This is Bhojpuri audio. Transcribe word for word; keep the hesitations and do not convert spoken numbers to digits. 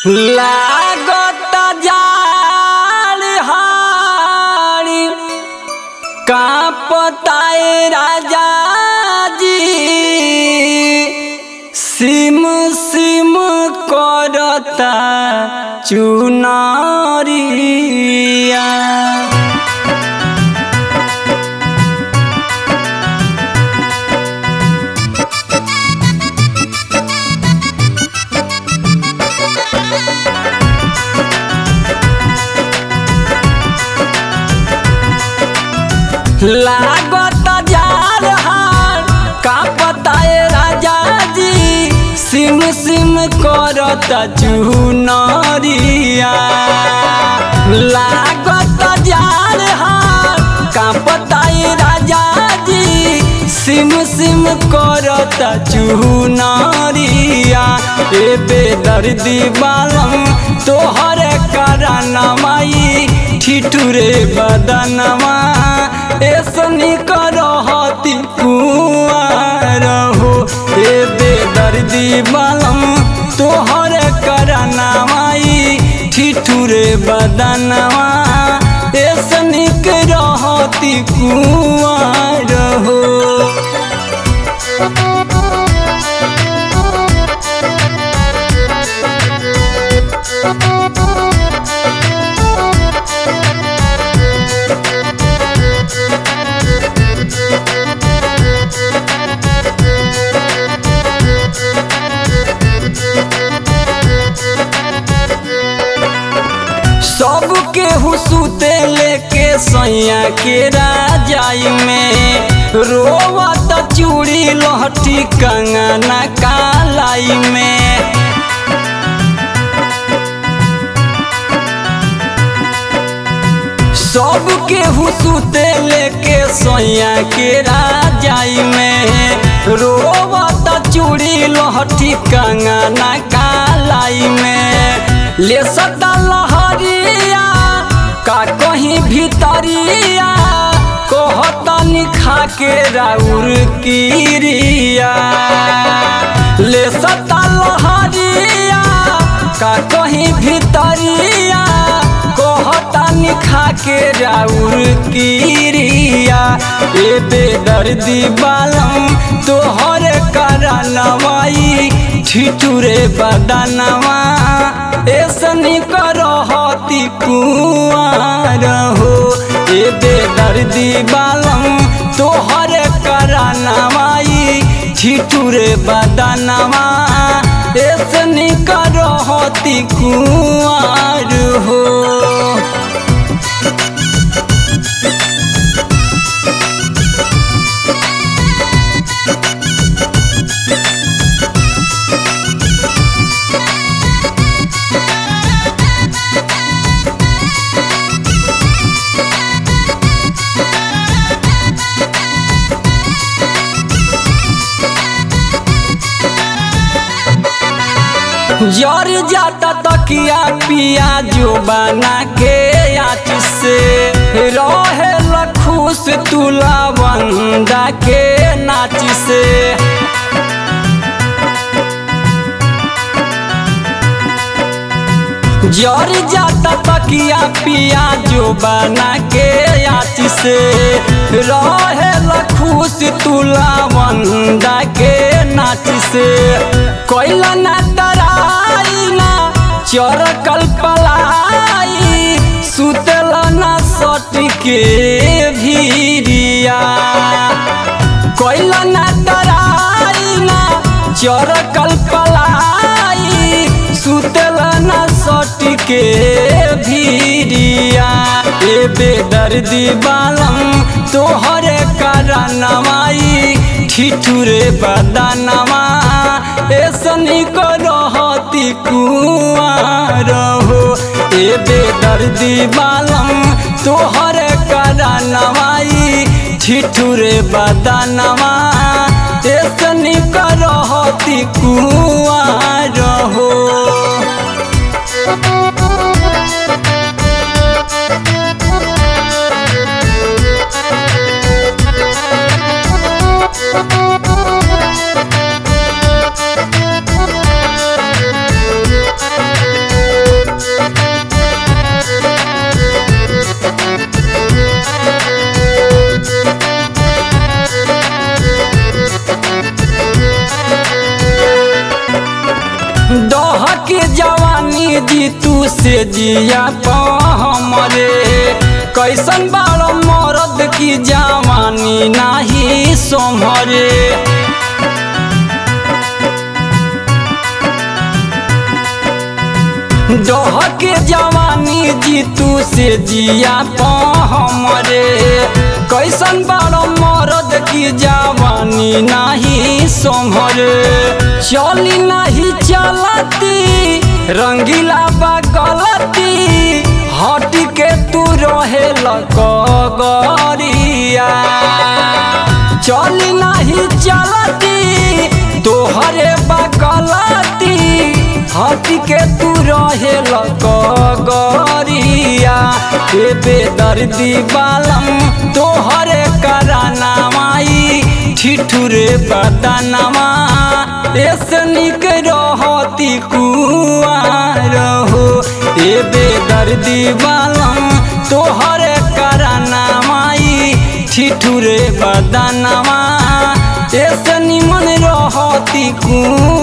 लागत जाड़ हाड़ी कांपताए राजा जी सिम सिम करता चुनरिया। लागत जाड़ हाड़ कांपताए राजा जी सिम सिम करता चुनरिया। लागत जाड़ हाड़ कांपताए राजा जी सिम सिम करता चुनरिया। ए बेदर्दी बालम तोहरे करनमाई ठिठुरे बदनमा ऐसनी करहती कुआर हो। ए बेदर्दी बालम तोहरे करनमाई ठिठुरे बदनमा ऐसनी करहती कुआर हो। सबके हुसूते लेके सैया के राजाई में रोवत चूड़ी लहठी कंगना कालाई में। सबके हुसूते लेके सैया के राजाई में रोवत चूड़ी लहठी कंगना कालाई में। ले सदा लहरिया का कहीं भीतरिया कहतनी खा के राउर किरिया। ले सदा लहरिया का कहीं भीतरिया कहतनी खा के राउर किरिया। ए बेदर्दी बालम तोहरे करनमाई ठिठुरे बदनमा ऐसनी करहती कुआर हो। ए बेदर्दी बालम तोहरे करनमाई ठिठुरे बदनमा ऐसनी करहती कुआर हो। जर जाता तकिया पिया जो बना के आँच से रहे लखुश तुला बंदा के नाच से। जर जाता तकिया पिया जो बना के आँच से रहे लखुश तुला बंदा के नाच से। कोयला ना तराई ना चरकल पलाई सुतल ना सटी के भीरिया। कोयला ना तराई ना चरकल पलाई सुतल ना सटी के भीरिया। ए बेदर्दी बालम तोहरे करनमाई ठिठुरे बदनमा ऐसनी करहती कुआर हो। ए बेदर्दी बालम तोहरे करनमाई ठिठुरे बदनमा ऐसनी करहती कुआर हो। के जवानी जी तू से जिया हमरे कैसन बारो मरद की जवानी नाही सोमरे डह के जवानी जी तू से जिया हमरे कैसन बारो मरद की जवानी नाही सोमरे चली नहीं चलती रंगीला बगलती हट के तू रहे लगरिया चली नहीं चलती तोहरे बगलती हट के तू रहे लगरिया ए बेदर्दी बालम तोहरे कराना माई ठिठुरे बदनमा ऐसे निक रहती कुआर हो ए बेदर्दी बालम तोहरे कराना माई ठिठुरे बदनमा ऐसे निमन रहती कुआर